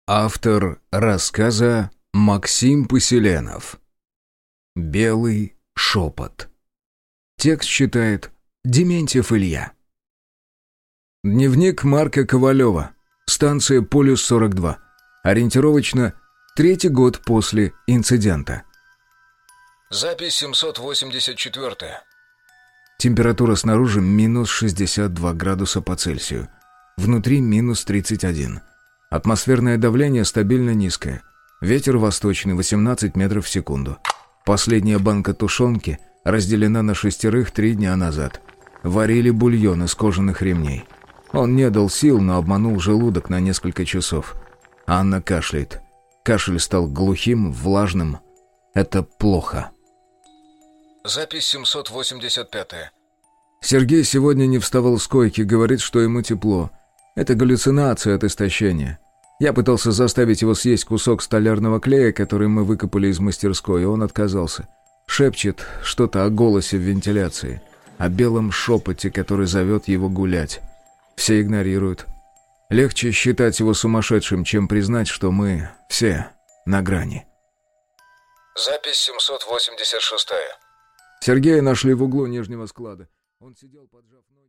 Автор рассказа Максим Поселенов. «Белый шепот». Текст читает Дементьев Илья. Дневник Марка Ковалева. Станция Полюс-42. Ориентировочно 3-й год после инцидента. Запись 784. Температура снаружи минус 62 градуса по Цельсию. Внутри минус 31. Атмосферное давление стабильно низкое. Ветер восточный 18 метров в секунду. Последняя банка тушенки разделена на 6 3 дня назад. Варили бульон из кожаных ремней. Он не дал сил, но обманул желудок на несколько часов. Анна кашляет. Кашель стал глухим, влажным. Это плохо. Запись 785. Сергей сегодня не вставал с койки, говорит, что ему тепло. Это галлюцинация от истощения. Я пытался заставить его съесть кусок столярного клея, который мы выкопали из мастерской, и он отказался. Шепчет что-то о голосе в вентиляции, о белом шепоте, который зовет его гулять. Все игнорируют. Легче считать его сумасшедшим, чем признать, что мы все на грани. Запись 786. Сергея нашли в углу нижнего склада. Он сидел, поджав ноги.